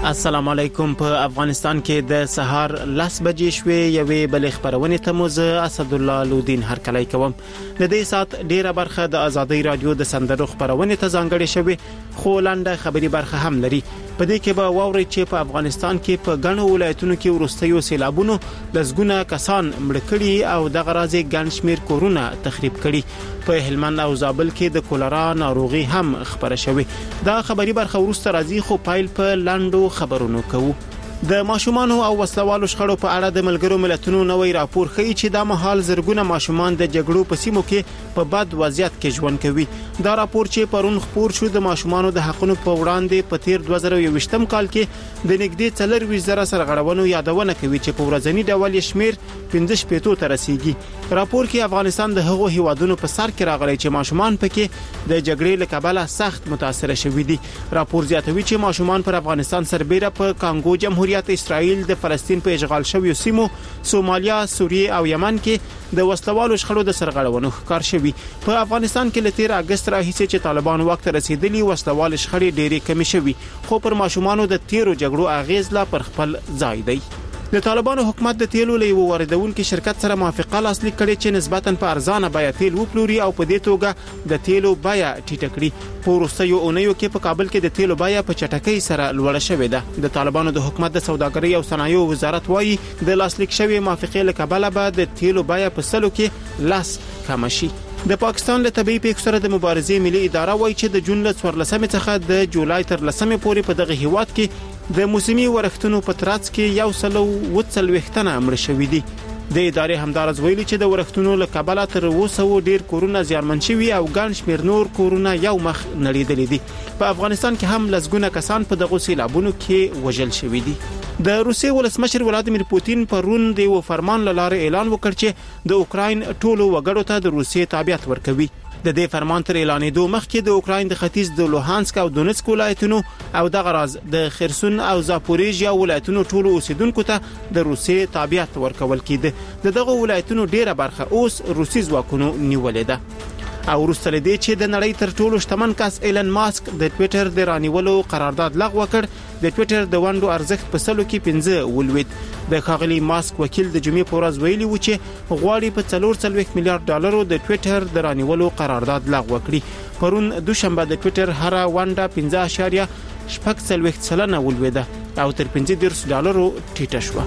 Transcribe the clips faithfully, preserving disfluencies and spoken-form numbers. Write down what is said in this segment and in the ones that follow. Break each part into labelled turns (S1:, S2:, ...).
S1: السلام علیکم. په افغانستان کې د سهار لس بجې شوې یوې بلې خبرونې ته موز اسد الله لودین هرکلی کوم. د دې سات ډیره برخه د آزادۍ رادیو د سندرو خبرونې ته ځانګړې شوې، خو لنډه خبري برخه هم لري. په دې کې به واوري چې په افغانستان کې په ګڼو ولایتونو کې وروستیو سیلابونو لسګونه کسان مړ کړي او د غرازي ګڼ شمیر کورونه تخریب کړي. په هلمند او زابل کې د کولرا ناروغي هم خبره شوې. دا خبري برخه ورسته راځي، خو پایل په لاندو خبرونو کوو. د ماشومان او وسلوالو شخړو په اړه د ملګرو ملتونو نوې راپور ښیي چې د مهال زرګونه ماشومان د جګړو په سیمو کې په بد وضعیت کې ژوند کوي. دا راپور چې پرون خپور شو د ماشومانو د حقونو په وړاندې په تیر دوه زره یوویشتم کال کې د نږدې څلور زره سرغړونو یادونه کوي چې په ورځنی ډول یې شمیر پنځه شپږ ته رسیدي. راپور کې افغانستان د هغو هیوادونو په سر کې راغلی چې ماشومان پکې د جګړې له کبله سخت متاثر شوي دي. راپور زیاتوي چې ماشومان پر افغانستان سربېره په کانګو جمهوریت اسرائیل د فلسطین په اشغال شویو سیمو، سومالیا، سوریه او یمن کې د وسلوالو شخړو د سرغړونو ښکار شوي. په افغانستان کې له تیر اگست راهیسې چې طالبان وخت رسیدلی وسلوال شخړې ډېرې کمې شوي، خو پر ماشومانو د تیرو جګړو اغیز لا پر خپل ځای دی. د طالبانو حکومت د تیلو له یو واردونکو شرکت سره موافقه لاسلیک کړې چې نسبتاً په ارزانه بیه تیل وپلوري او په دې توګه د تیلو بیه ټیټه کړي. په وروستیو اونیو کې په کابل کې د تیلو بیه په چټکۍ سره لوړه شوې ده. د طالبانو د حکومت د سوداګرۍ او صنایعو وزارت وایي د لاسلیک شوی موافقه له کبله به د تیلو بیه په سلو کې لاس کم شي. د پاکستان له طبي پیښو سره د مبارزې ملي اداره وایي چې د جون له څوارلسمې څخه د جولای تر لسمې پورې په دغه هیواد کې د موسمي ورښتونو په ترڅ کې یو سلو وڅلوېښتنه مړ شوي دي. د ادارې همدارز ویلي چې د ورښتونو له کبله تر اوسه ډیر کورونه زیانمن شوي او ګڼ شمیر نور کورونه یو مخ نړیدلي دي. په افغانستان کې هم لسګونه کسان په دغو سیلابونو کې وژل شوي دي. د روسیې ولسمشر ولادیمیر پوتین پرون د یو فرمان لاره اعلان وکړ چې د اوکراین ټولو وګړو ته د روسیې تابعیت ورکوي. د دې فرمان تر اعلانېدو مخکې د اوکراین د ختیځ د لوهانسک او دونیتسک ولایتونو او د غراز د خرسون او زاپوریژیا ولایتونو ټولو اوسیدونکو ته د روسیې تابعیت ورکول کېده. د دغه ولایتونو ډیره برخه اوس روسي ځواکونو نیولې ده. او وروسته لدې چې د نړۍ تر ټولو شتمن کس ایلن ماسک د ټوئیټر د رانیولو قرارداد لغوه کړ، د ټوئیټر د ونډو ارزښت په سلو کې پنځه ولوید. د ښاغلي ماسک وکیل د جمعې په ورځ ویلي و چې غواړي په څلور څلوېښت میلیارډ ډالرو د ټوئیټر د رانیولو قرارداد لغوه کړي. پرون دوشنبه د ټوئیټر هر ونډه پنځه اعشاریه شپږ څلوېښت سلنه ولویده او تر پنځه دېرش ډالرو ټیټه شوه.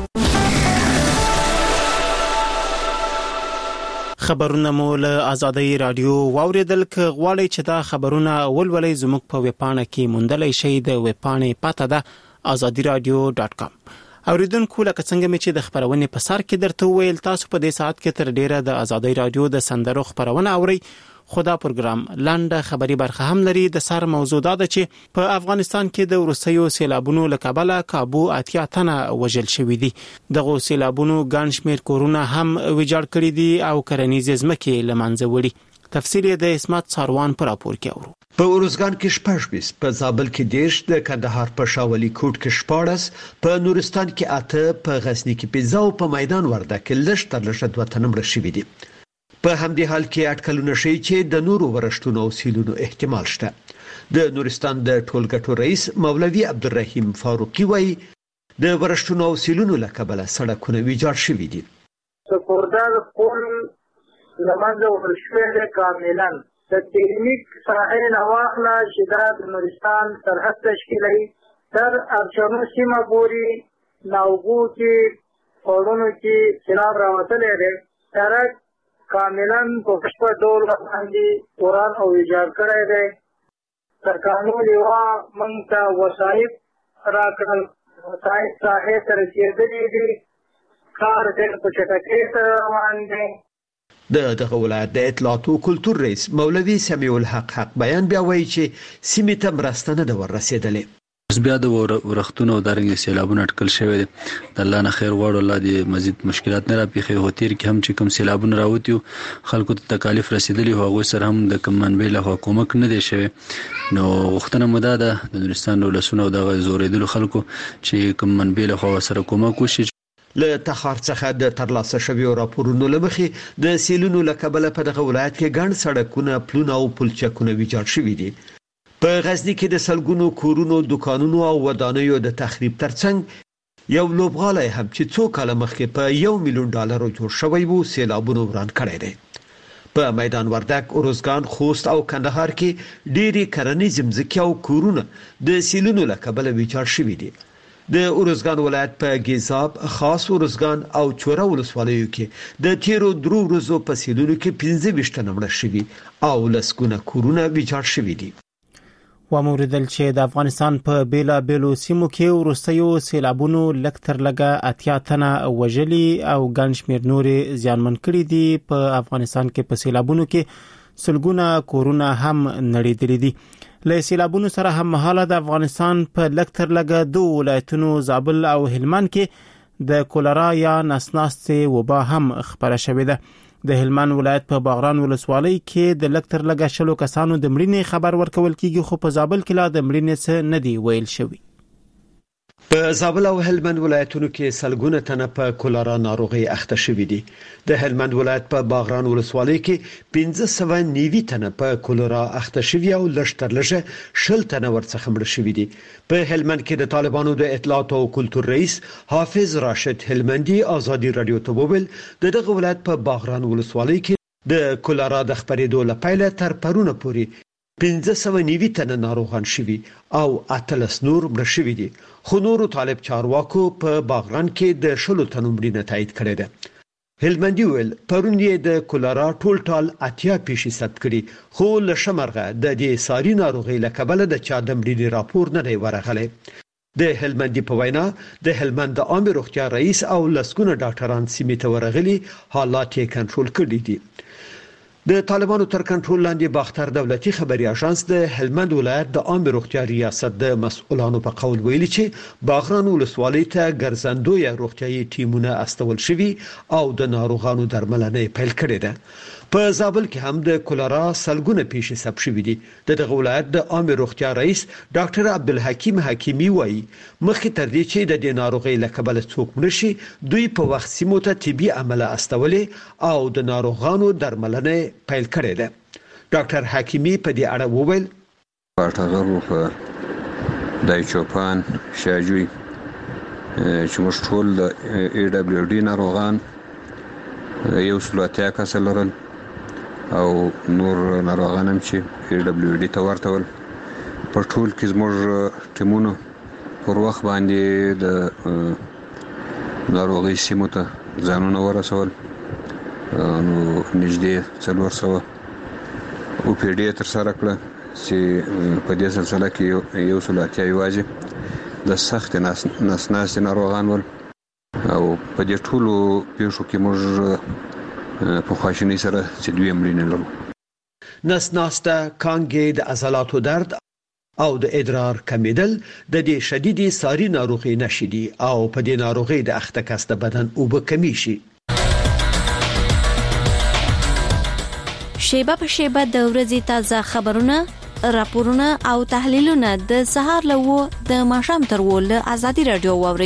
S1: خبرونه مو له آزادۍ رادیو واوریدل. ک غواړئ چې دا خبرونه ولولئ زموږ په ویبپاڼه کې موندلای شئ. د ویبپاڼې پته ده آزادی رادیو ډاټ کام. اوریدونکو لکه څنګه مې چې د خبرونې په سر کې درته ویل، تاسو په دې ساعت کې تر ډیره د آزادۍ رادیو د سندرو خبرونه اورئ. خدا پروګرام لنډه خبري برخه هم لري. د سر موضوع دا ده چې په افغانستان کې د وروستیو سیلابونو له کبله کابو اتیا تنه وژل شوي دي. دغه سیلابونو ګڼ شمیر کورونه هم ویجاړ کړي دي او کرنیزې ځمکې له منځه وړي. تفصیل د اسمت ساروان پر راپور کې اورو.
S2: په ارزګان کې شپږ بیس، په زابل کې دیرش، د کندهار په شاولي کوټ کې شپاړس، په نورستان کې اته، په غزنی کې پنځه او په میدان ورده کې لږ تر لږه دوه تنه مړه شوي دي. په همدې حال کې اټکلونه ښیي چې د نورو ورښتونو او سیلونو احتمال شته. د نورستان د ټولګټو رئیس مولوي عبدالرحیم فاروقي وایي د ورښتونو او سیلونو له کبله سړکونه ویجاړ شوي دي.
S3: سپوردار پل لمنځه وړل شوی دی کاملا. د تکنیک ساحل نه واخله چې دا د نورستان سرحد تشکیلوي تر ارچنو سیمه پورې ناوګو کې پوړونو کې سیلاب راوتلی دی. سړک کاملا په بشپړ ډول باندې وران او ویجاړ کړی دی. سرکانو لیوا موږ ته وسایط راکړل، وسایط ساحې ته رسېدلي دي. کار ډېر په چټکۍ سره روان دی.
S2: د دغه ولایت د اطلاعات او کلتور رئیس مولوي سمیع الحق حق بیان بیا وایي چې سیمې ته مرسته نه ده ورسېدلې.
S4: بیا د ورښتونو او دارنګ سیلابونو اټکل شوی دی. د الله نه خیر غواړو، الله دې مزید مشکلات نه راپېښوي. هو تیر کې هم چې کوم سیلابونه راوتي خلکو ته تکالیف رسېدلي هو، هغوی سره هم د کوم منبع لخوا کومک نه دی شوی. نو غوښتنه مو دا ده د نورستان د ولسونو او دغه زورېدلو خلکو چې کوم منبع لخوا ورسره کومک وشي.
S2: له تخار څخه د ترلاسه شویو راپورونو له مخې د سیلونو له کبله په دغه ولایت کې ګڼ سړکونه، پلونه او پلچکونه ویجاړ شوي دي. په غزنی کې د سلګونو کورونو، دکانونو او ودانیو د تخریب ترڅنګ یو لوبغالی هم چې څو کاله مخکې په یو میلیون ډالرو جوړ شوی وو سیلابونو وران کړی دی. په میدان وردګ، اروزګان، خوست او کندهار کې ډېری کرنیز ځمکې او کورونه د سیلونو له کبله ویجاړ شوي دي. د اروزګان ولایت په ګیزاب، خاص اروزګان او چوره ولسوالیو کې د تیرو درو ورځو په سیلونو کې پنځه ویشت تنه مړه شوي او لسګونه کورونه ویجاړ شوي دي.
S1: وموردل چې د افغانستان په بیلا بیلو سیمو کې ورستیو سیلابونو لکتر لګه اتیا تنه وژلي او ګڼ شمېر نورې زیانمن کړي دي. په افغانستان کې په سیلابونو کې سلګونه کورونه هم نړېدلي دي. له سیلابونو سره هم مهاله د افغانستان په لکتر لګه دوه ولایتونو زابل او هلمند کې د کولرا یا نسناستې وبا هم خبره شوې ده. د هلمند ولایت په باغران ولسوالۍ کې د لکتر لګه شلو کسانو د مړینې خبر ورکول کیږي، خو په زابل کې لا د مړینې څه نه دی ویل شوی.
S2: په زابل او هلمند ولایتونو کې سلګونه تنه په کولرا ناروغي اخته شوي دي. د هلمند ولایت په باغران ولسوالۍ کې پنځه سوه نوي تنه په کولرا اخته شوي او لږ تر لږه شل تنه ورڅخه مړه شوي دي. په هلمند کې د طالبانو د اطلاعات او کلتور رئیس حافظ راشد هلمندي ازادي رادیو ته وویل د دغه ولایت په باغران ولسوالۍ کې د کولرا د خبرېدو لپاره تر پرونه پورې پنځه سوه نوي تنه ناروغان شوي او اتلس نور مړه شوي دي. خو نورو طالب چارواکو په باغران کې د شلو تنو مړینه تایید کړې ده. هلمندي ویل پرون یې د کولرا ټول ټال اتیا پیښې ثبت کړي، خو له شمرغه د دې ساري ناروغي له کبله د چا د مړینې راپور نه دی ورغلی. د هلمندي په وینا د هلمند د عامه روغتیا رئیس او لسګونه ډاکټران سیمې ته ورغلي، حالات یې کنټرول کړي دي. د طالبانو تر کنټرول لاندې باختر دولتي خبري اژانس د هلمند ولایت د عامه روغتیا ریاست د مسؤلانو په قول ویلي چې باغران ولسوالۍ ته ګرځندوی روغتیايي ټیمونه استول شوي او د ناروغانو درملنه پیل کړې ده. په زابل کې هم د کولرا سلګونه پیښې ثبت شوې دي. د دغه ولایت د عامه روغتیا رئیس ډاکټر عبدالحکیم حکیمی وایي مخکې تر دې چې د دې ناروغۍ له کبله څوک مړ شي، دوی په وخت سیمو ته طبي عمله استولې او د ناروغانو درملنه پیل کړې ده. ډاکټر حکیمی په دې اړه وویل
S5: پټغرو په دای چوپان شاجوی چې موږ ټول د ای دبلیو ډي ناروغان یو سلواتیا کس لرل او نور ناروغان هم چې ای دبلیو ډي ته ورته ول. په ټول کې زموږ ټیمونو پر وخت باندې د ناروغي سیمو ته ځانونه ورسول. نو نږدې څلور سوه او پی ډي تر سره کړه چې په دې سلسله کې یو سل اتیا یوازې د سخت نسناستې ناروغان ول او په دې ټولو پیښو کې موږ په خواشینۍ سره چې دوی مړینې لرو.
S2: نسناسته، کانګې، د عضلاتو درد او د ادرار کمیدل د دې شدیدې ساري ناروغي نښې دي او په دې ناروغي د اخته کس د بدن اوبه کمی شي.
S6: شیبه په شیبه د ورځې تازه خبرونه، راپورونه او تحلیلونه د سهار له وو د ماښام تر وو له ازادي رادیو واوري.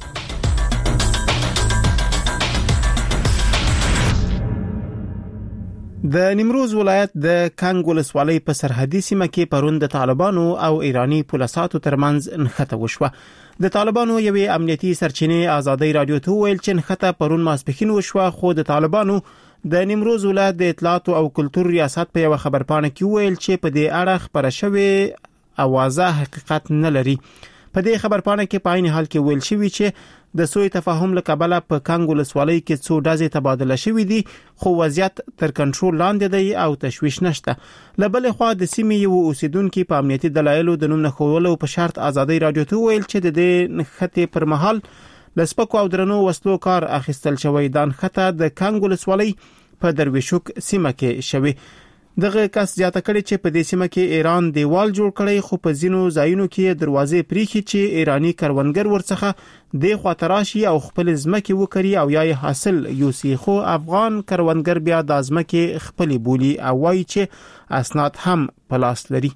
S1: د نیمروز ولایت د کانګ ولسوالۍ په سرحدي سیمه کې پرون د طالبانو او ایرانی پولیساتو ترمنځ نښته وشوه. د طالبانو یوې امنیتي سرچینې ازادي رادیو ته ویل چې نښته پرون ماسپښین وشوه، خو د طالبانو د نیمروز ولایت د اطلاعات او کلتور ریاست په یو خبرپاڼه کې ویل چې په دې اړه خبره شوې اوازه حقیقت نه لري. په دې خبرپاڼه کې په عین حال کې ویل شوی چې د سوء تفاهم له کبله په کانګ ولسوالۍ کې څو ډزې تبادله شوې دي، خو وضعیت تر کنټرول لاندې دی او تشویش نشته. له بلې خوا د سیمې یو اوسیدونکو په امنیتي دلایلو د نوم نښولو په شرط ازادي رادیو ته ویل چې د دې نښتې پر مهال لسپکو او درنو وسلو کار اخیستل شوی. دا نښته د کانګ ولسوالۍ په درویشوک سیمه کې شوی. دغه کس زیاته کړي چې په دې سیمه کې ایران دیوال جوړ کړي، خو په ځینو ځایونو کې دروازې پریخي چې ایرانی کروندګر ورڅخه د خاطراشي او خپل ځمکې وکړي او یا حاصل یوسي، خو افغان کروندګر بیا د ځمکې خپل بولی او وایي چې اسناد هم پلاس لري.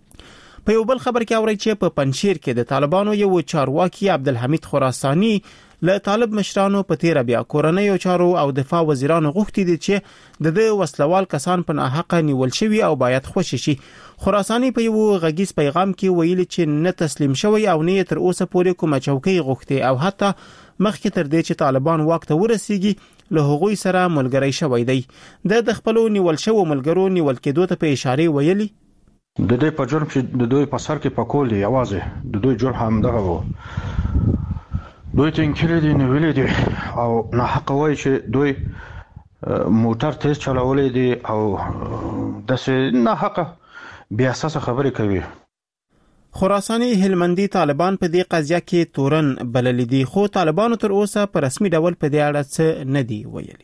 S1: په یو بل خبر کې اوري چې په پنځیر کې د طالبانو یو چارواکي عبدالحمید خراسانی له طالب مشرانو په تیر بیا کورنۍ چارو او دفاع وزیرانو غوښتي دي چې د د وسلوال کسان په ناحق نیول شوی او باید خوشی شي. خراساني په یو غږیز پیغام کې ویلي چې نه تسلیم شوی او نه تر اوسه پورې کومه چوکۍ غوښتي او حتی مخکې تر دې چې طالبان واک ته ورسیږي له هغوی سره ملګری شوی دی. د خپل نیول شوی ملګرو نیول کېدو ته په اشاره ویلي
S7: د دې په جرم چې د دوی په سر کې پکول دی یوازې د دوی جرم هم دغه وو. دوی تنکرې دي نیولې دي او نه حق وایي چې دوی موټر تیز چلولې دي او داسې نه حق بیا اساس خبرې کوي.
S1: خراساني هلمندي طالبان په دې قضیه کې تورن بلل دي خو طالبانو تر اوسه په رسمي ډول په دې اړه څه نه دی ویلي.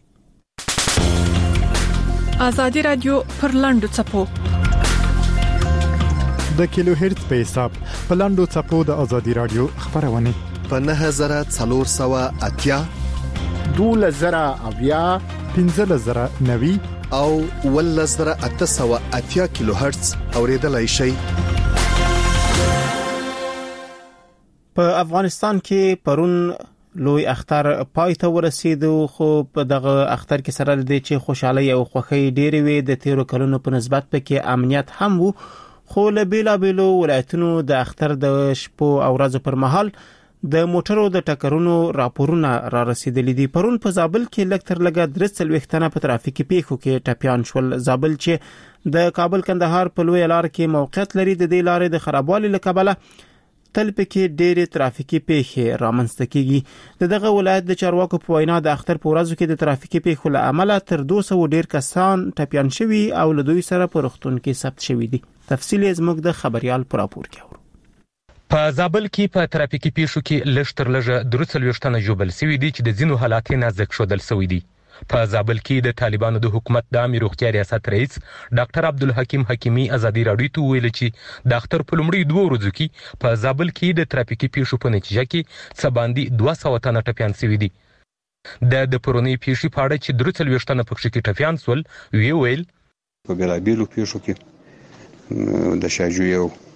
S8: آزادي رادیو پر لاندو چپو
S9: د کیلو هرتز په حساب په لاندو چپو د آزادي رادیو خبرونه
S10: په نه هزار څلور سوه اتیا
S11: دوله زره اویا
S9: پنځه زره نوي
S10: او ول زره اته سوه اتیا کیلو هرتز اوریدلای شي.
S1: په افغانستان کې پرون لوی اختر پای ته ورسېدو خو په دغه اختر کې سره د چې خوشحالي او خوښي ډېرې وي د تیرو کلونو په نسبت پکې امنیت هم وو خو له بیلا بیلو ولایتونو د اختر د شپو او ورځو پر مهال د موټرو د ټکرونو راپورونه را رسیدلي دي. پرون په زابل کې لکتر لګا درڅل وختنه په ترافیکي پیښو کې ټپيان شول. زابل چې د کابل کندهار په لوی لار کې موقعیت لري د دې لارې د خرابوالي لکبله تل پکې ډېرې ترافیکي پیښې رامنځته کیږي. دغه ولایت د چارواکو په وینا د اختر په ورځو کې د ترافیکي پیښو له امله تر دوه سوه ډېر کسان ټپيان شوي او له دوی سره په روغتون کې ثبت شوي دي. تفصیل زموږ د خبريال پر راپور کې اورو.
S12: په زابل کې په ترافیکي پیښو کې لږ تر لږه درڅل وشتنه جوبل سوي دي چې د ځینو حالاتي نازک شودل سوي دي. په زابل کې د طالبانو د حکومت د امیر روغتیا ریاست رئیس ډاکټر عبدالحکیم حکیمی آزادي راډیو ته ویل چې د اختر په لومړي دوه ورځو کې په زابل کې د ترافیکي پیښو په نتیجه کې څه باندې دوه سوه تنه ټپیان شوي دي. د د پرونی پیښې په اړه چې درڅل وشتنه پکې کې ټپیان سول وی ویل
S5: په بیلابیلو پیښو کې د شاجوی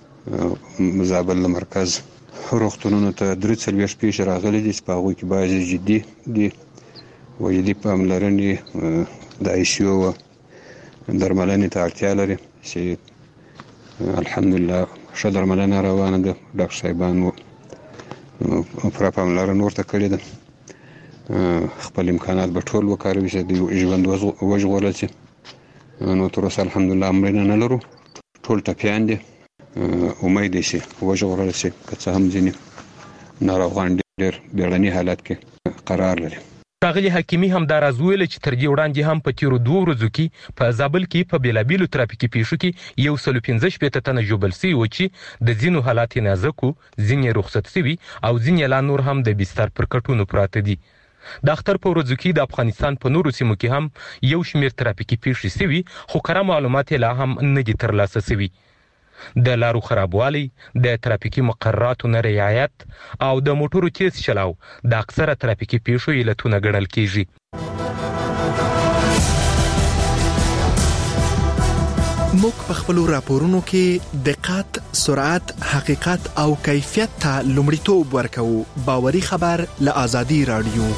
S5: او زابل مرکز روغتونونو ته درڅل وشت پیښې راغلي دي چې په هغوی کې بعضې جدي دي وجدي پاملرنې د آی سی یو درملنې ته اړتیا لري چې الحمدلله ښه درملنه روانه ده. ډاکټر صاحبانو پوره پاملرنه ورته کړې ده. خپل امکانات به ټول وکاروي چې د ژوند وژغورل شي. نو تر اوسه الحمدلله مړینه نه لرو. ټول ټپیان دي. امید شي وژغورل شي که څه هم ځینې ناروغان ډېر بیړني حالت کې قرار لري.
S12: ښاغلي حکیمي همدا راز ویل چې تر دې وړاندې هم په تیرو دوه ورځو کې په زابل کې په بیلابیلو ترافیکي پیښو کې یو سل پنځه شپېته تنه ژوبل سوي وو چې د ځینو حالات یې نازک وو، ځینې رخصت سوي او ځینې لا نور هم د بستر پر کټونو پراته دي. د اختر په ورځو کې د افغانستان په نورو سیمو کې هم یو شمېر ترافیکي پیښې سوي خو کره معلومات یې لا هم نه دي ترلاسه سوي. د لارو خرابوالی، د ترافیکي مقرراتو نه رعایت او د موټرو تیز چلاو د اکثره ترافیکي پیښو علتونه ګڼل کیږي.
S10: موږ په خپلو راپورونو کې دقت، سرعت، حقیقت او کیفیت ته لومړیتوب ورکوو. باوري خبر له آزادي رادیو.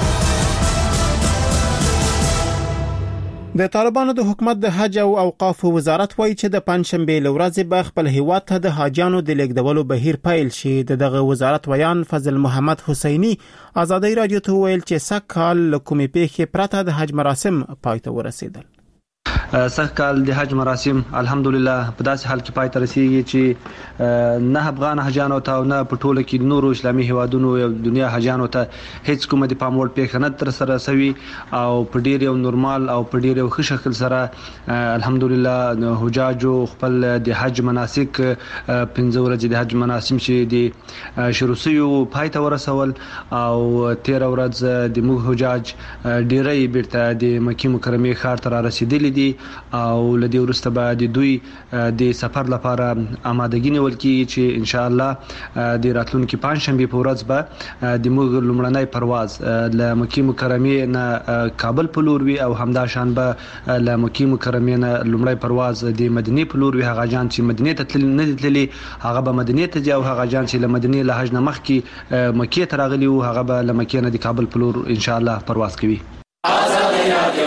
S1: د طالبانو د حکومت د حج او اوقاف وزارت وایي چې د پنځشنبه لورځې به خپل هیواد ته د حاجیانو د لیږدولو بهیر پیل شي. دغه وزارت ویان فضل محمد حسینی آزادي رادیو ته ویل چې سکهال له کومې پیښې پرته د حج مراسم پای ته ورسېدل.
S13: سږکال د حج مراسم الحمدلله په داسې حال کې پای ته رسیږي چې نه افغان حاجیانو ته او نه په ټوله کې نورو اسلامي هیوادونو او دنیا حاجیانو ته هیڅ کومه د پام وړ پیښه نه ترسره شوې او په ډېر یو نورمال او په ډېر یو ښه شکل سره الحمدلله حجاجو خپل د حج مناسک پنځه ورځې د حج مراسم چې د شروع شوي پای ته ورسول او تیره ورځ د موږ حجاج ډېری بیرته د مکې مکرمې ښار ته را رسېدلي دي او لدی ورسته به د دوی د سفر لپاره آمادګي نیول کیږي چې ان شاء الله د راتلونکي پنځشنبه په ورځ به د موږ لومړنی پرواز له مکه مکرمه نه کابل په لور وي او همدا شان به له مکه مکرمه نه لومړی پرواز د مدینه په لور وي. هغه جان چې مدینه ته تللی نه تللی هغه به مدینه ته ځي او هغه جان چې له مدینه له حج نه مخکې مکه ته راغلی او هغه به له مکه نه د کابل په لور ان شاء الله پرواز کوي. آزادي رادیو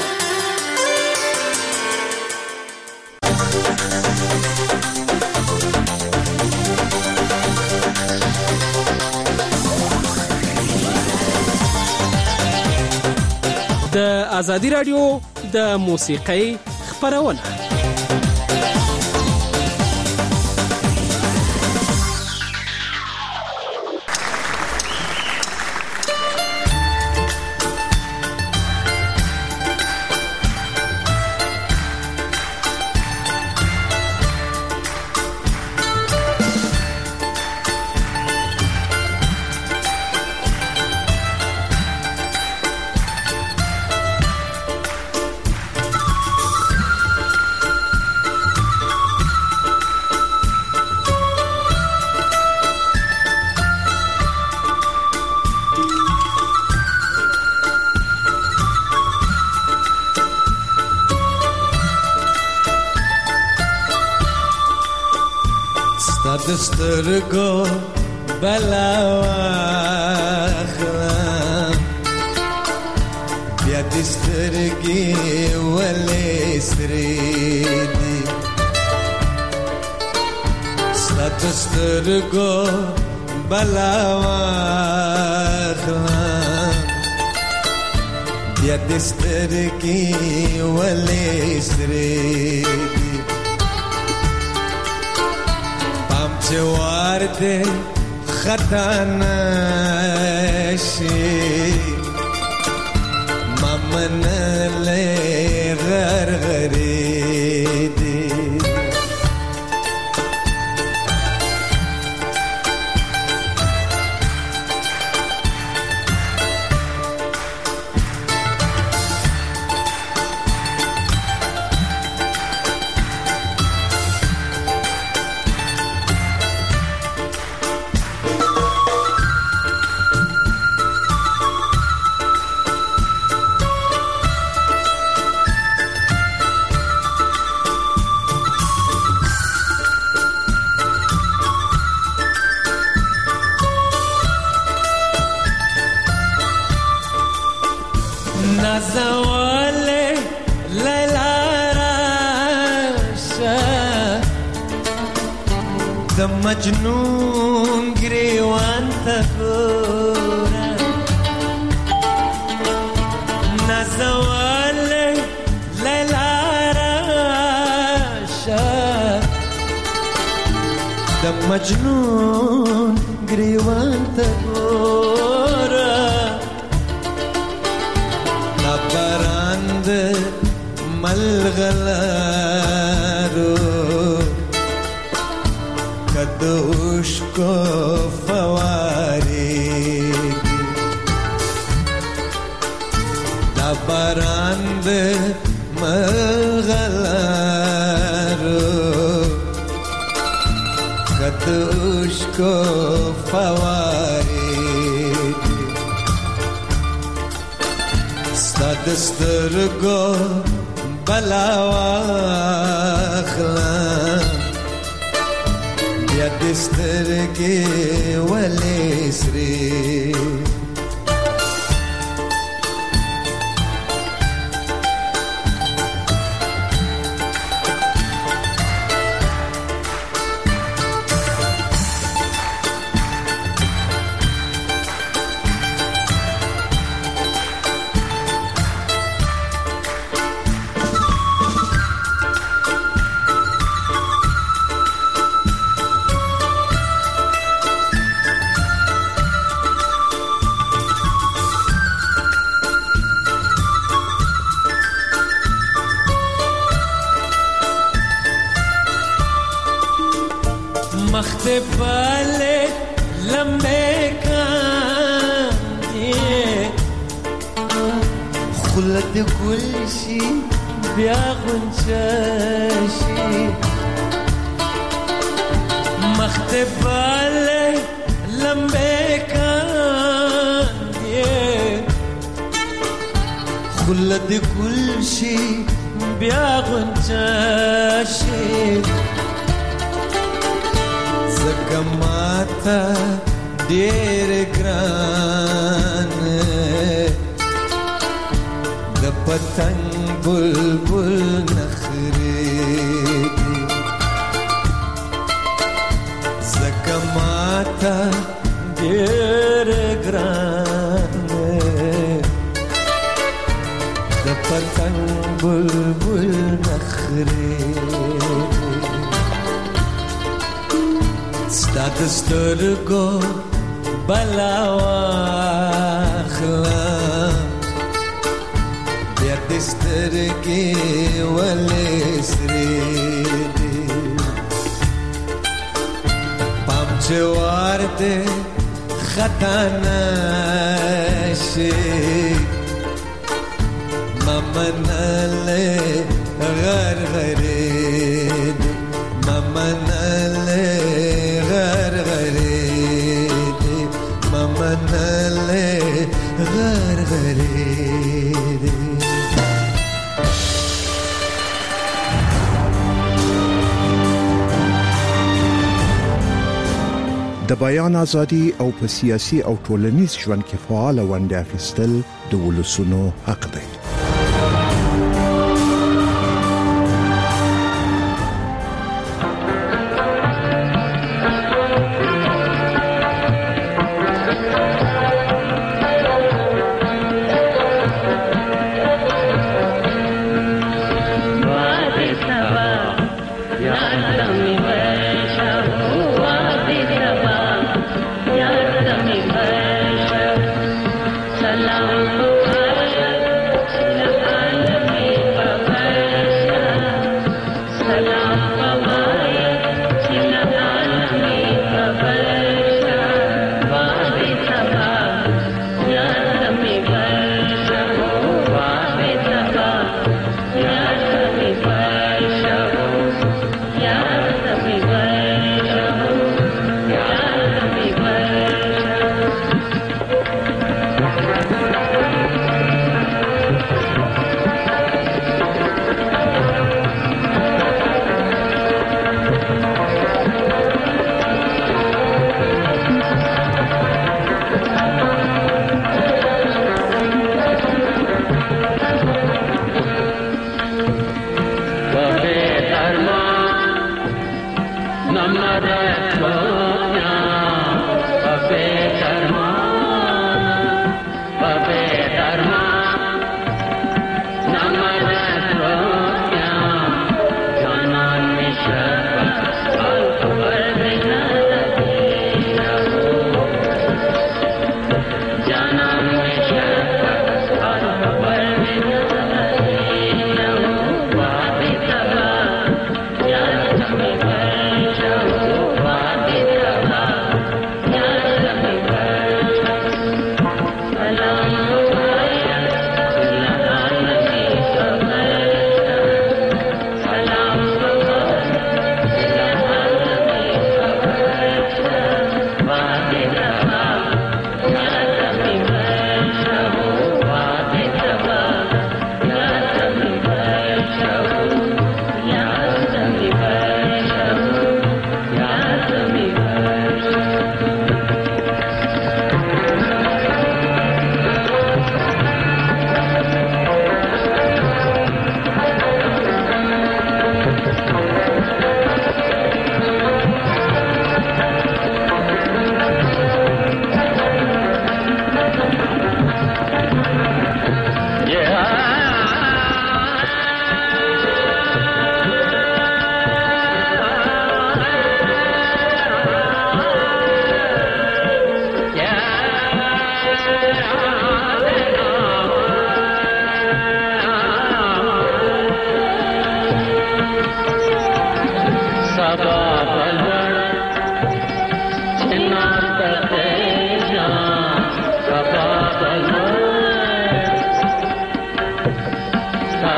S14: د آزادي رادیو د موسیقۍ خبرونه.
S15: دسترگو بلا واخلم بیا دسترگی ولی سریدی ستا دسترگو بلا واخلم بیا دسترگی ولی سریدی جوار دے خطا نشی ممن لے غرغری دی مجنون گریوان تکورا نزوال لیلا راشا د مجنون گریوان تکورا نبراند ملغلارو کدوش کو فواری نبراند ملغلارو کدوش کو فواری ستا دسترگو بلا واخلم یا دسترگی ولی سری بالے لمبے کاندے خلد گلشی بیا غنچشی مختباله لمبه کاندیه خلد کل شی بیا غنچشی زکماتا دیر گران د پتنگ بلبل نخریدی زکماتا دیر گران د پتنگ بلبل نخریدی ستا دسترگو بلاواخلام بیا دسترگی ولی سریدی پام چوار ده خطا نشی ممنالی غر غریدی ممنالی غر غریدی ممنالی غر غریدی
S16: د بیان ازادي او په سیاسي او ټولنیز ژوند کې فعال ونډه اخیستل د ولسونو حق دی.
S17: Salam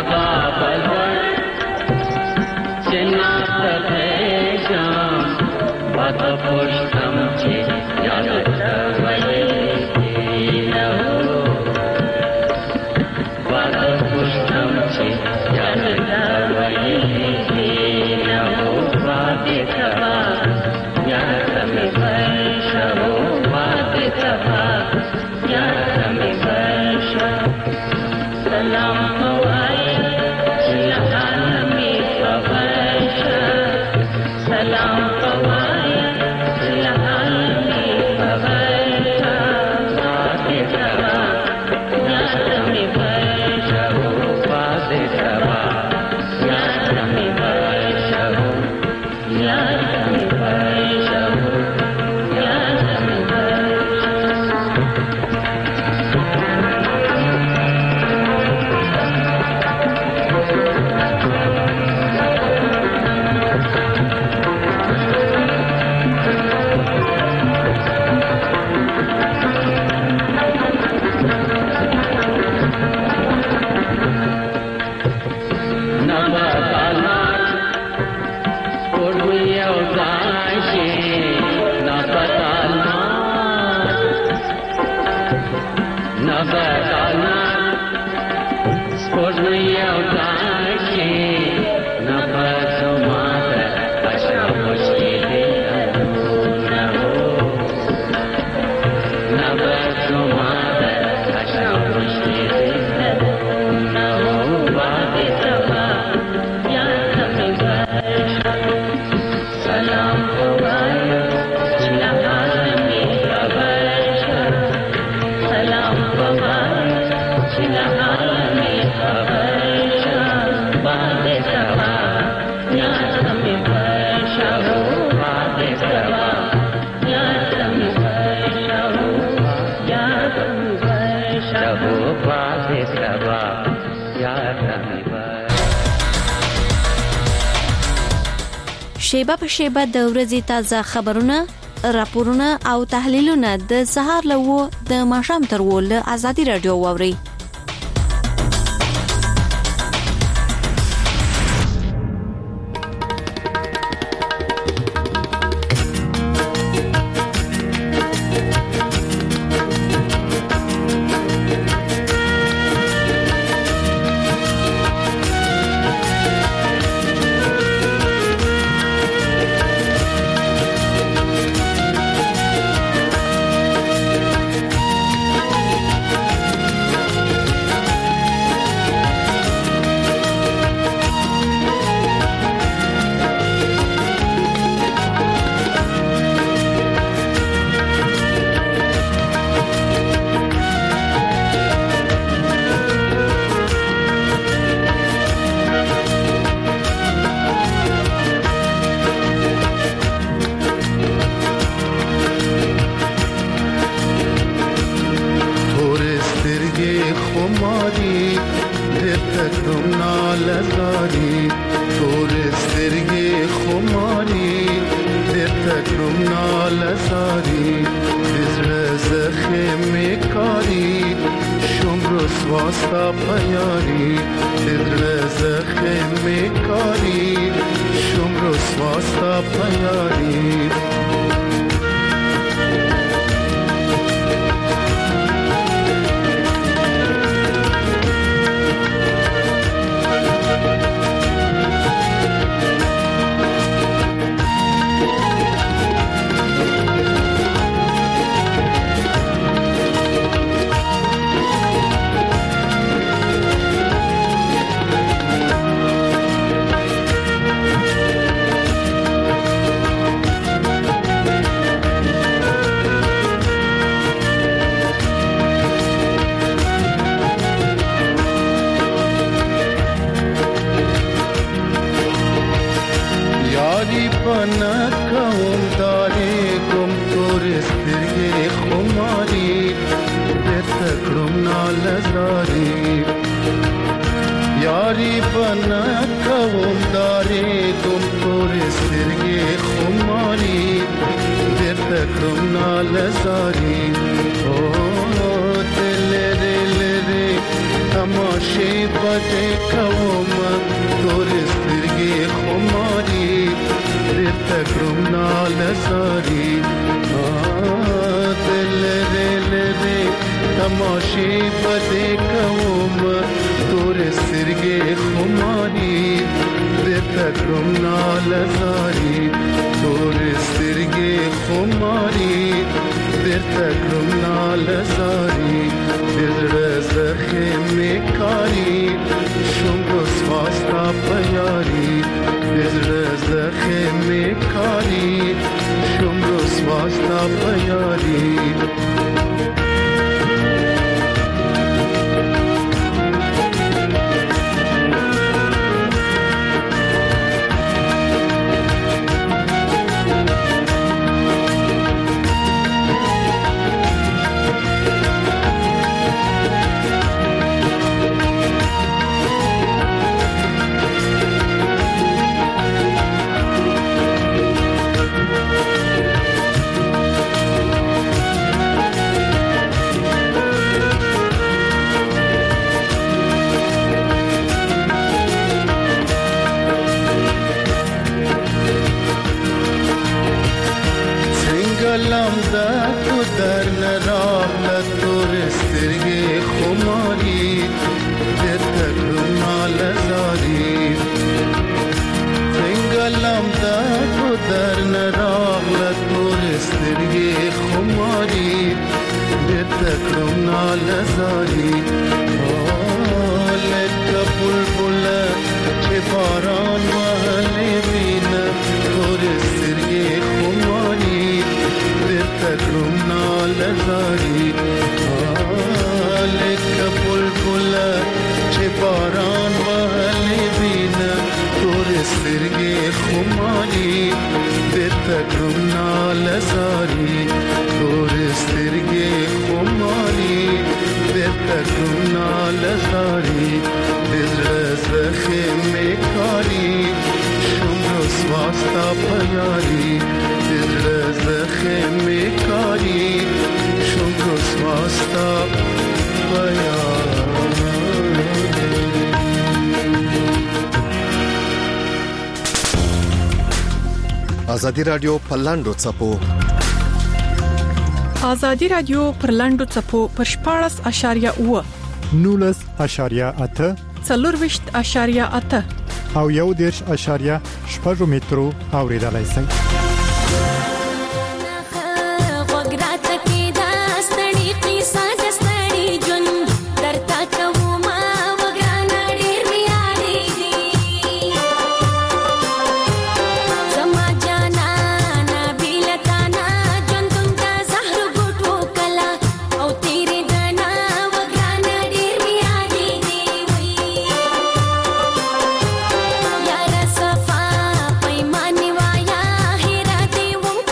S6: شیبه په شیبه د ورځې تازه خبرونه، راپورونه او تحلیلونه د سهار له و د ماښام تر و له ازادي رادیو واوري.
S17: تماشې بده کوم تور سترګې خماري درته کړم نالزاري دل دل دې تماشې بده کوم تور سترګې خماري درته کړم نالزاري تور سترګې خماري درته کړم نالزاري دل زخمې کاری شوم سواستا پیاری دل زخمې کاری شوم سواستا پیاری
S10: ازادي رادیو په لاندو چپو
S8: ازادي رادیو پر لاندو چپو پر شپاړس اشاریه اوه
S9: نولس اشاریه اته
S8: څلورویشت اشاریه اته
S9: او یو دیرش اشاریه شپږ مترو اوریدلای شئ
S18: Yaara safa, paimaani waaya, heera deewum.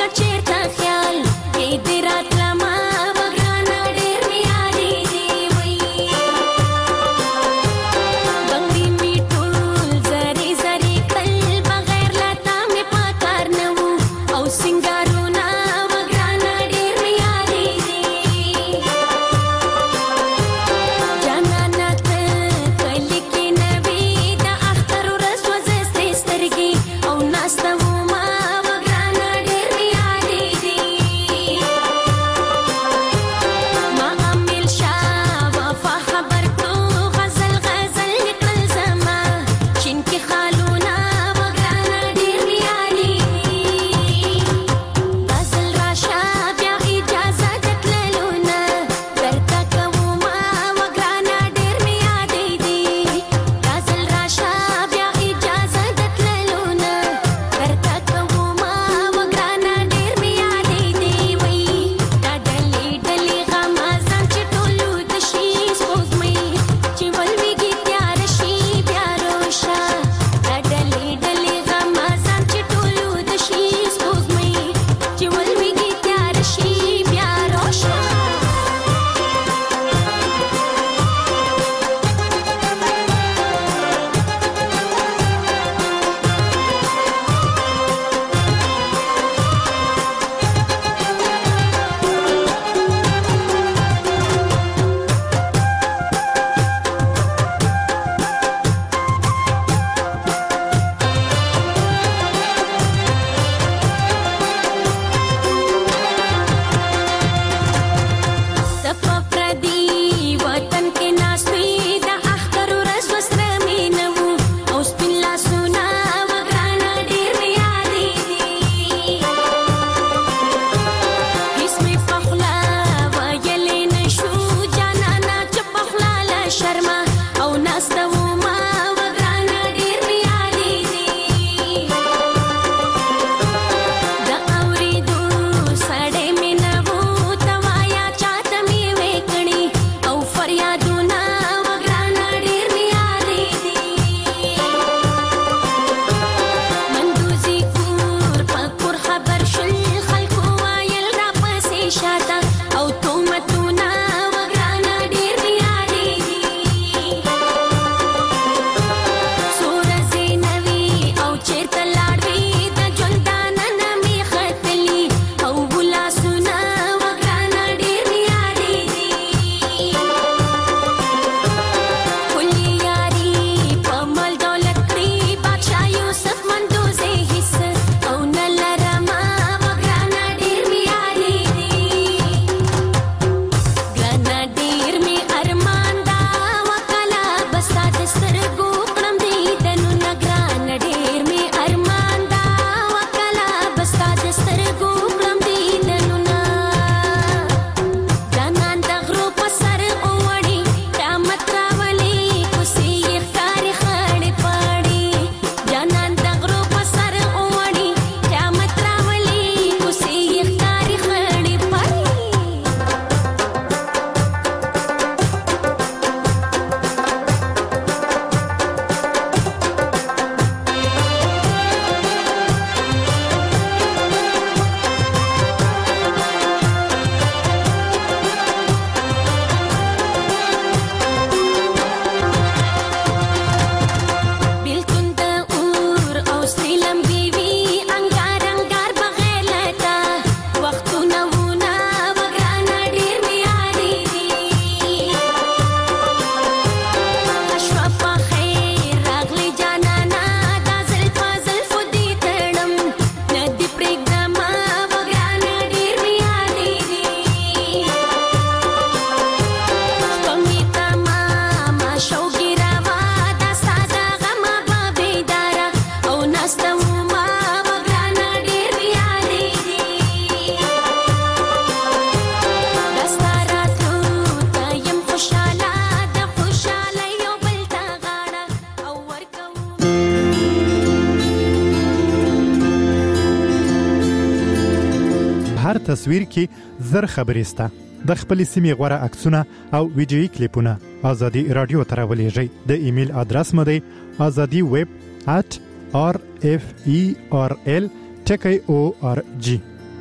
S9: هر تصویر کې زر خبرې سته. د خپل سیمې غوړه عکسونه او ویډیويي کلیپونه ازادي رادیو ته راولېږئ. د ایمیل ادرس مو دی azadi web at r f e r l ټکی او ار جی.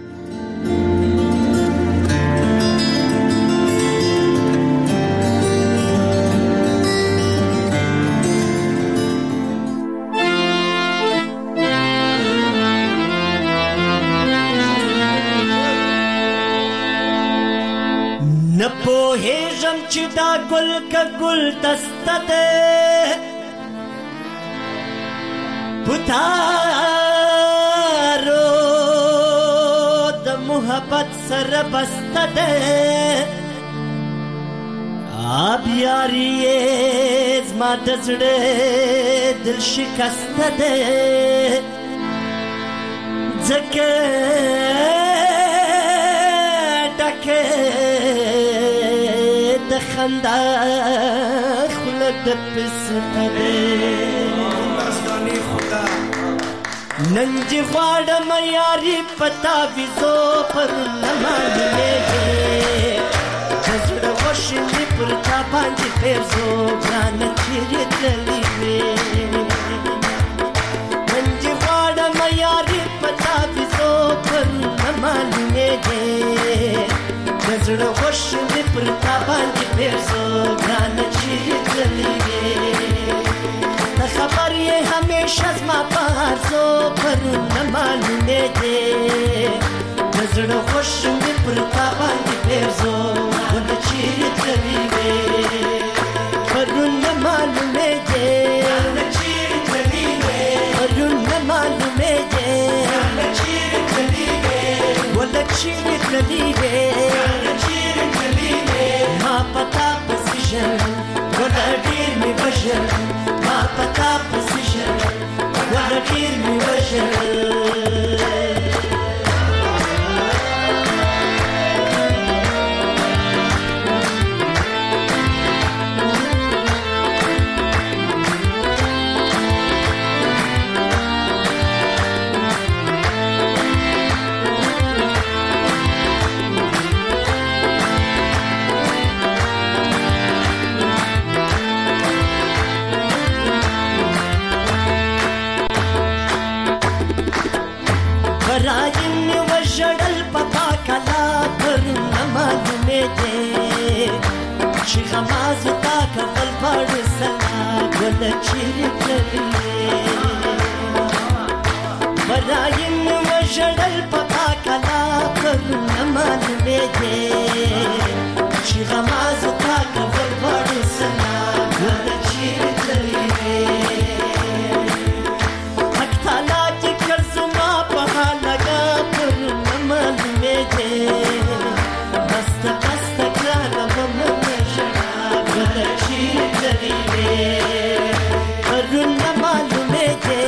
S18: نپوهیږم چې دا ګل که ګل دسته ده پتارو د محبت سره بسته ده آب یاری زما د زړه دل شکسته ده ځکه ډکه د خندا خوله د پسته ده نن چې غواړم یاري پتا ویزو پر لمانځلې د زړه وشلې پر تا باندې پېرزو ګرانه چیرې تللې وې نن چې غواړم یاري پتا ویزو پر لمانځلې د زړه وشلې پر تا باندې پېرزو ګرانه چیرې تللې وې خبر یہ ہمیشہ زما پارزو پر نہ معلومے دے نظر خوش میں پرتا باندې پیرزو ول چیر تلی وے پر نہ معلومے دے چیر تلی وے پر نہ معلومے دے چیر تلی وے ول چیر تلی وے چیر تلی وے ما پتا پسیشن ول ډیر می بشر ما پتا پسیشن ول ډیر می بشر چې غماز تا کفل پړ سلا ګل چیر کړې برایم وشړل پتا کلا پر نماز مې دې چې غماز تا کفل پړ سلا ګل چیر کړې حق تعالی چې کرزما په لگا پر نماز مې دې بست بست کړه Harun na malume de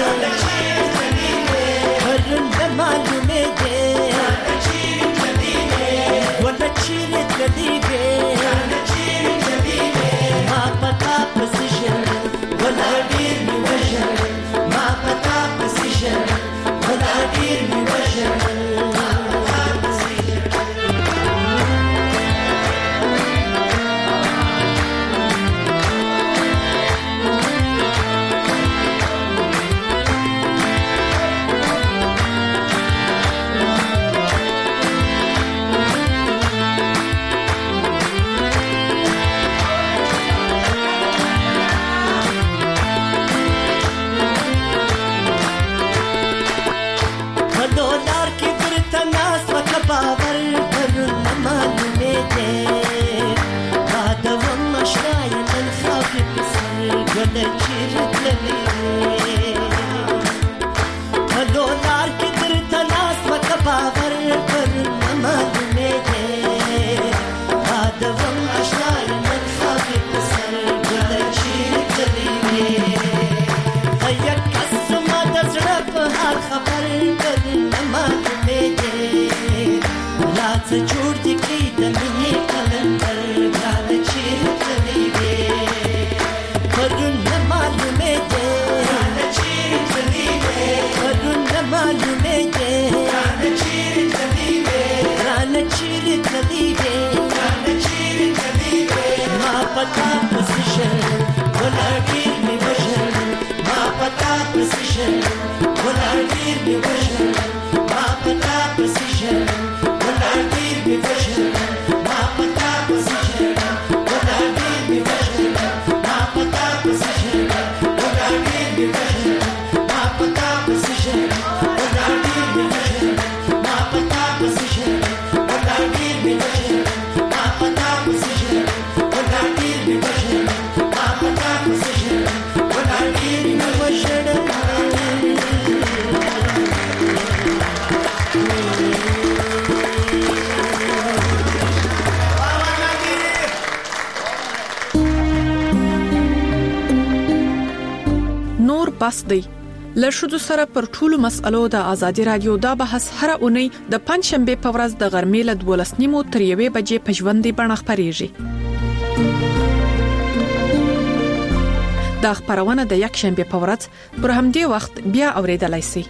S18: Harun na malume de Wala chire kadibe Ma pata position Wala dir mi washan Ma pata position Wala dir mi washan جوړ دي کې د مینې کلندر ګرانه چیرې تللې وې پرون نه معلومې دې پتا پسیشن ولر دیر می وشن ما پتا پسیشن ولر دیر می وشن ما پتا پسیشن ولر دیر می وشن ما پتا پسیشن ولر دیر می وشن ما پتا پسیشن ولر دیر می وشن ما پتا پسیشن ولر دیر می وشن ما پتا پسیشن ولر دیر می وشن ما پتا پسیشن ولر دیر می وشن
S8: نور بس دی لښودو سره پر ټولو مسالو د ازادي رادیو دا بحث هر اونۍ د پنځ شنبه په ورځ د غرمې له دولس نیمو تر یوې بجې په ژوندۍ بڼه خپرېږي. دا خبرونه د یک شنبه په ورځ پر همدې وخت بیا اوریدلای شئ.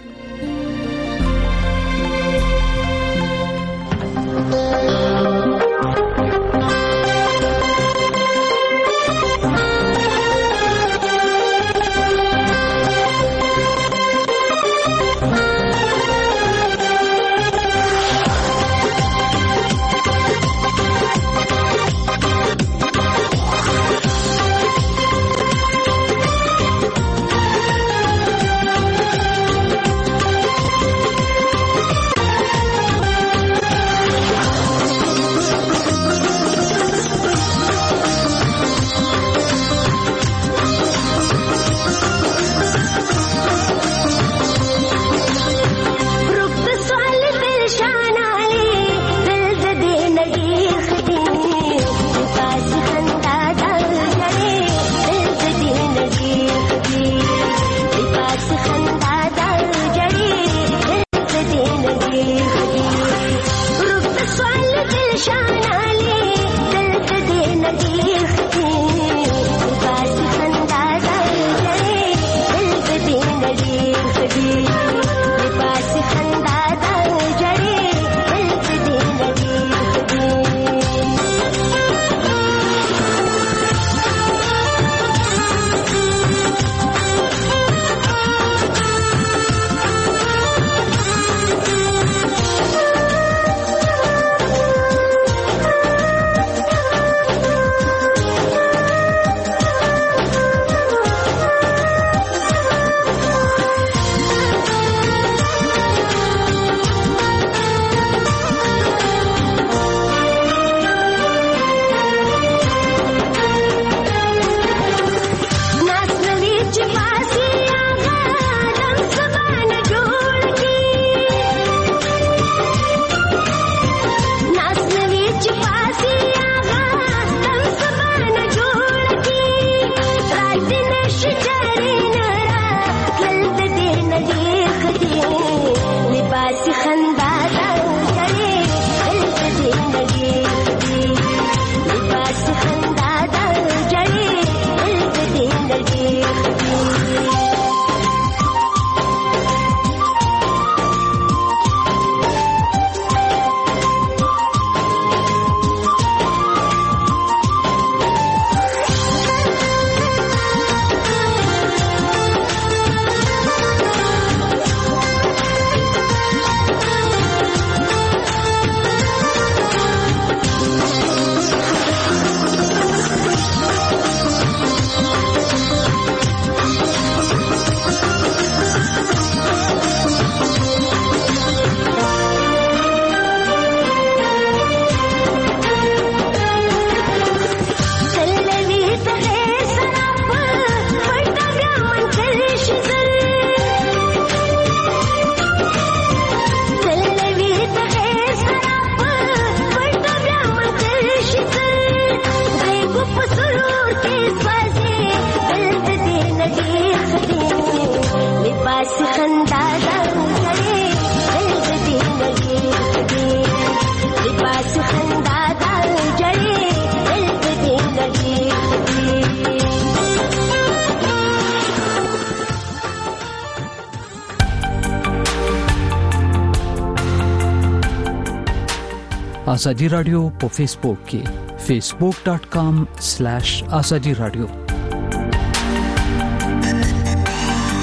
S19: آزادی رادیو په فیسبوک کې facebook dot com slash azadi radio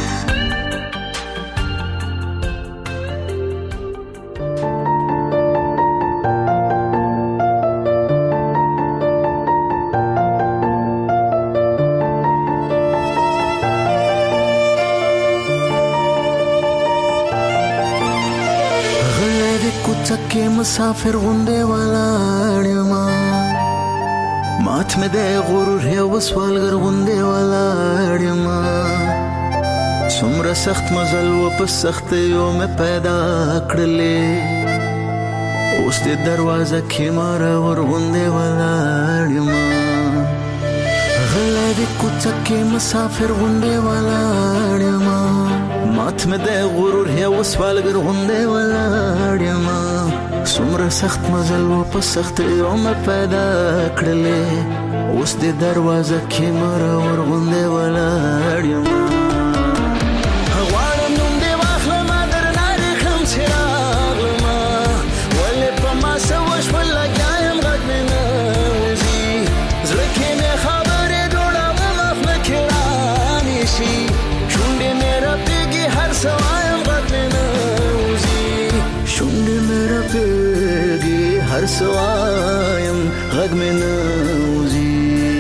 S20: کوڅه کې مسافر غوندې ولاړ یم مات مې د غرور یو سوالګر غوندې ولاړ یم څومره سخت مزل و په سختیو مې پیدا کړلې اوس دې دروازه کې مارور غوندې ولاړ یم غلی د کوڅه کې مسافر غوندې ولاړ یم مات مې د غرور یو سوالګر غوندې ولاړ یم څومره سخت مزل و په سختیو مې پیدا کړلې اوس دې دروازه کې مارور غوندې ولاړ یم هر سوایم غږ مې نه وځي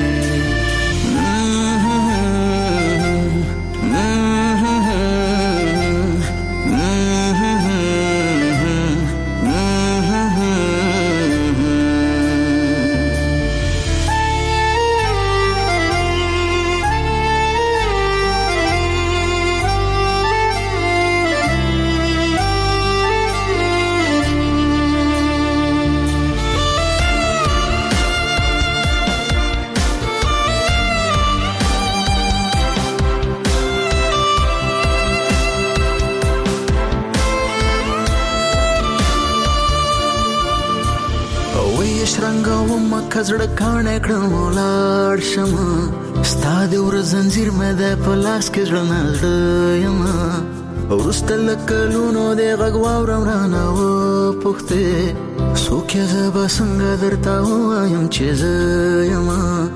S20: کزړه کانه کړم ولاړ شم ستا د ور زنجیر مې د پلاس کې ځړ یم ورسته لکلونو د غږ واورم رانه و پوښتې څوک یې زه به څنګه درته ووایم چې زه یم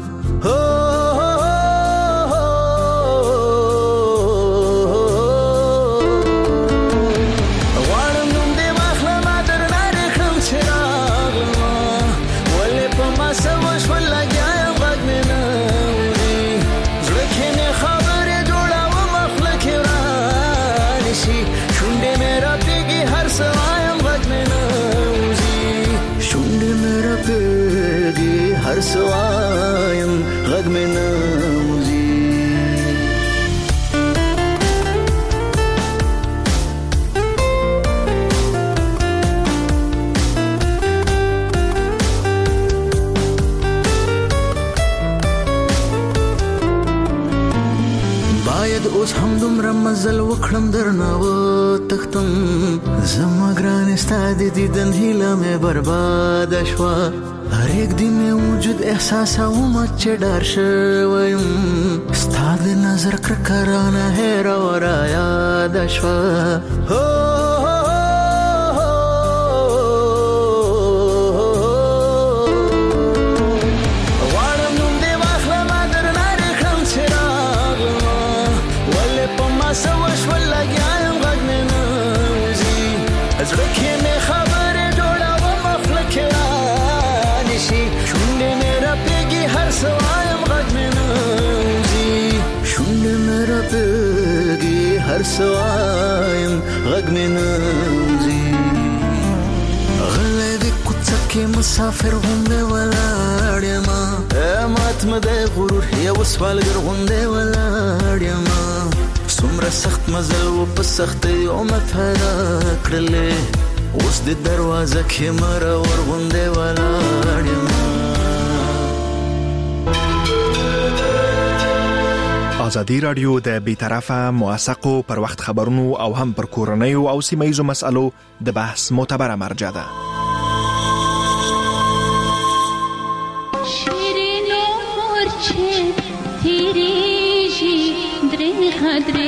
S20: سوایم غږ مې نه وځي باید اوس هم دومره مزل وکړم درنه وتښتم زما ګرانې ستا د دیدن هیله مې برباده شوه هرېږ دې مې وجود احساسوم چې ډار شویم ستا د نظر کرکه رانه هېره و رایاده شوه غواړم نوم دې واخلمه درنه دې کړم چې راغلمه ولې په ما څه وشول لګیا یم غږ مې نه وځي زړه کې مې خبرې جوړومه خوله کې شونډې مې راپېږي هر څه وایم غږ مې نه وځي شونډې مې راپېږي هر څه وایم غږ مې نه وځي غلی د کوڅه کې مسافر غوندې ولاړ یم مات مې د غرور یو سوالګر غوندې ولاړ یم څومره سخت مزل و په سختیو مې پیدا کړلې اوس د دروازه کې مرور غوندې ولاړ یم
S10: ازادي رادیو د بیطرفه موثقو پر وخت خبرونو او هم پر کورنیو او سیمه‌ییزو مسألو د بحث معتبره مرجع ده
S21: شیرینو مورچه تیریږي درې خدرې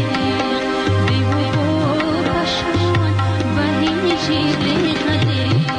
S21: she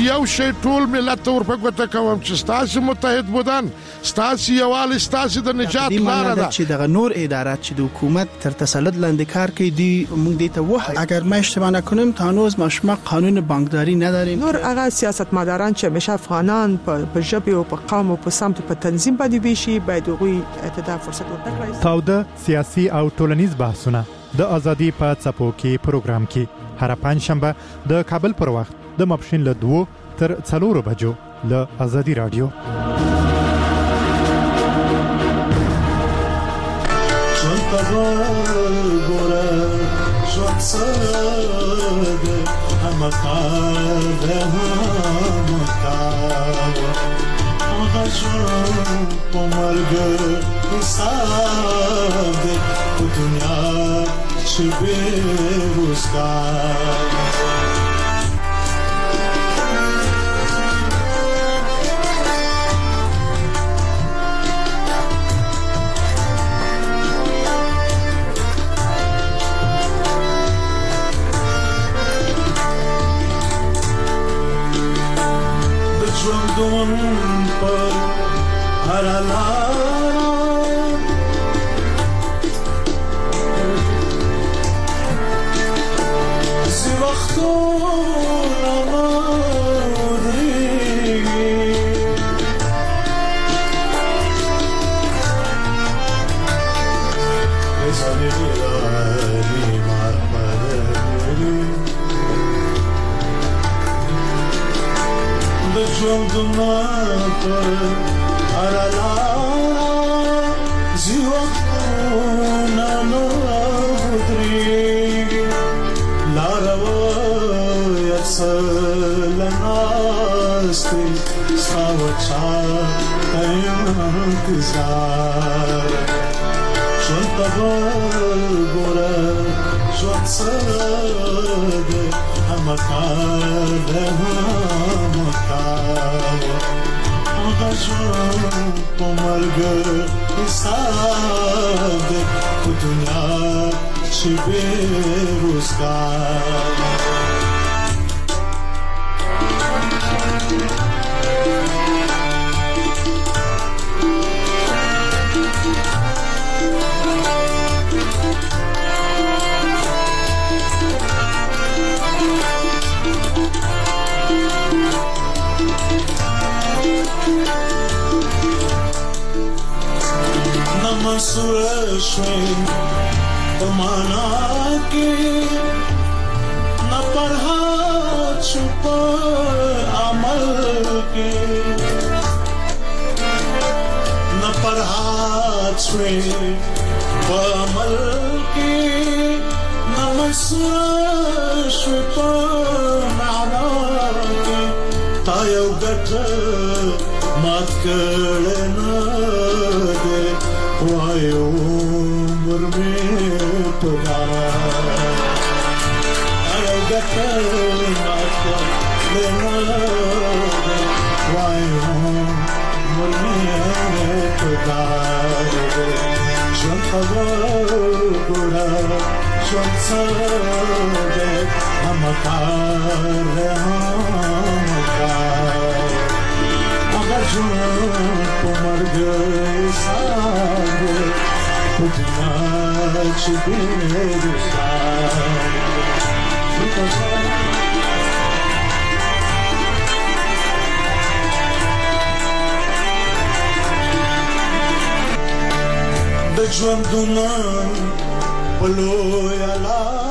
S3: یو شی ټول ملت ورپګوته کوم چې ستاسو متحد بودن ستاسو یوال ستاسو د نجات لار ده
S22: چې دغه نور ادارات چې د حکومت تر تسلط لاندې کار کوي دی موږ دې ته وه اگر ما اشتباه نکنم تا هنوز ما شما قانون بانکداری نداریم.
S23: نور هغه سیاستمداران چې همیشه افغانان په ژبه او په قوم او په سمت په تنظیم باندې ویشي باید غوي اعتدال فرصت ورکړي.
S9: تاوده سیاسي او ټولنیز بحثونه د ازادي په څپو کې پروګرام کې هر پنځ شنبه د کابل پر وخت د ماپښین له دوه تر څلورو بجو له ازادي رادیو.
S24: ژوندون پر هر لار زی وختونه مودریږي بزنی لاری مرمدری د ژوندونه پر هر لار زی وختونه مودریږي لاروی سلناستی ساوچا انتظار چون تبر گوره جوت سرده همکار ده همکار آقا جون پا مرگ حسابه تو دنیا چی به روزگار مسئول شوی پمانا کی نہ پڑھا چھپا عمل کی نہ پڑھا چھوی عمل کی نہ مسئول شوی پمانا کی تایو گٹ مات کرنا دے وای عمر میں پدار اے گتر مات لینا وای عمر میں پدار جن خبر گڑا جن سرده ہمکار ہمکار اگر جن پمر گئی ساده پتنا چی بیرسار د ژوندونه پلو یلا